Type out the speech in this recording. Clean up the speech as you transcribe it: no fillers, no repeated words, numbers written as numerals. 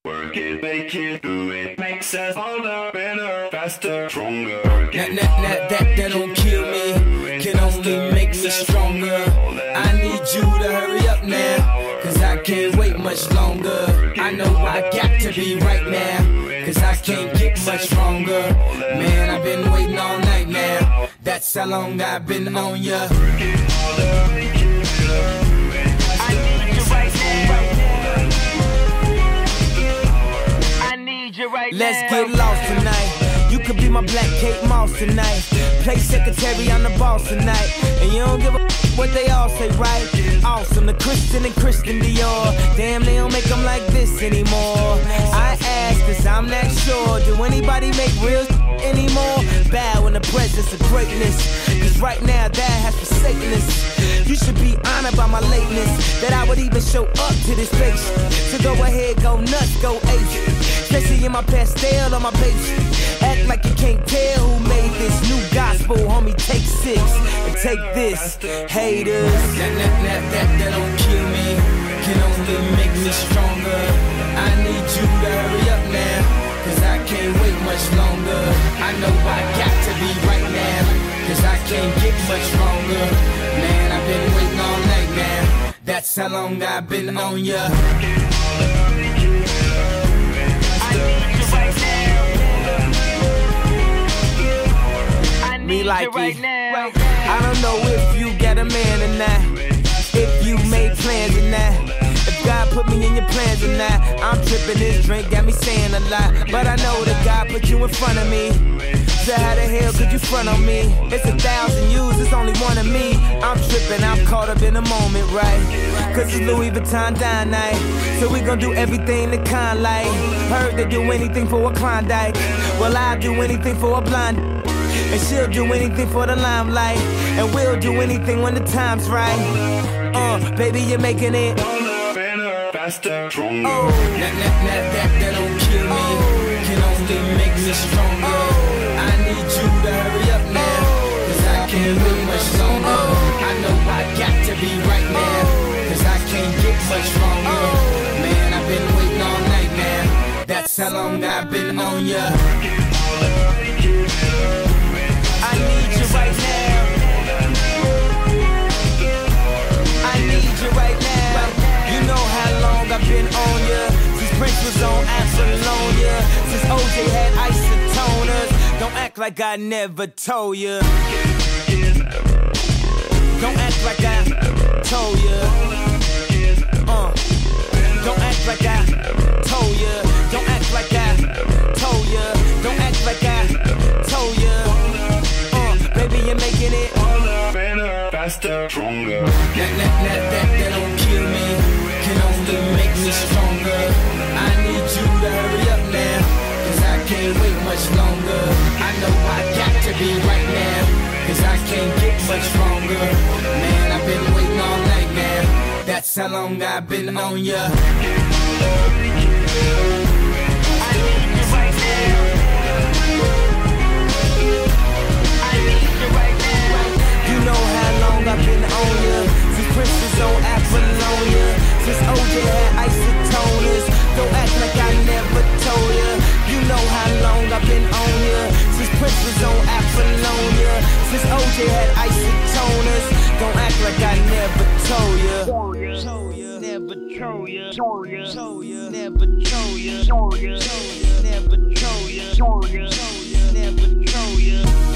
Work it, make it, do it. Makes us harder, better, faster, stronger. That don't kill me, can only make me stronger. I need you to hurry up now, cause I can't wait much longer. I know I got to be right now, cause I can't get much stronger. Man, I've been waiting all night now, that's how long I've been on ya. Let's get lost tonight. You could be my Black Kate Moss tonight. Play secretary, I'm the boss tonight. And you don't give a what they all say, right? Awesome, the Christian and Christian Dior. Damn, they don't make them like this anymore. I ask, cause I'm not sure. Do anybody make real anymore? Bow in the presence of greatness, cause right now that has forsaken us. You should be honored by my lateness, that I would even show up to this place. So go ahead, go nuts, go ape. Especially in my pastel on my page. Act like you can't tell who made this new gospel, homie. Take 6 and take this, haters. That don't kill me, can only make me stronger. I need you to hurry up now, cause I can't wait much longer. I know I got to be right now, cause I can't get much stronger. Man, I've been waiting all night now, that's how long I've been on ya. Me like it right now. I don't know if you got a man or not, if you made plans or not, if God put me in your plans or not. I'm tripping, this drink got me saying a lot, but I know that God put you in front of me. So how the hell could you front on me? It's 1,000 yous, it's only one of me. I'm tripping, I'm caught up in the moment, right? Cause it's Louis Vuitton dine night, so we gon' do everything the kind like. Heard they do anything for a Klondike, well I'll do anything for a blonde. And she'll do anything for the limelight, and we'll do anything when the time's right. Baby, you're making it better, faster, stronger. That don't kill me, can only make me stronger. I need you to hurry up now, cause I can't wait much longer. I know I got to be right now, cause I can't get much stronger. Man, I've been waiting all night now, that's how long I've been on ya. I need you right now. I need you right now. You know how long I've been on ya, since Prince was on Apollonia, since OJ had isotoners. Don't act like I never told ya. Don't act like I told ya. Don't act like I told ya. Don't act like I told ya. Don't act like I told ya. Baby, you're making it better, faster, stronger. That don't kill me, can only make me stronger. I need you to hurry up now, cause I can't wait much longer. I know I got to be right now, cause I can't get much stronger. Man, I've been waiting all night now, that's how long I've been on ya. I need you right now. You know how long I've been on ya, since Prince was on Apollonia, since OJ had isotoners. Don't act like I never told ya. You know how long I've been on ya, since Prince was on Apollonia, since OJ had isotoners. Don't act like I never told ya. Never told ya. Never told ya. Never told ya. Never told ya.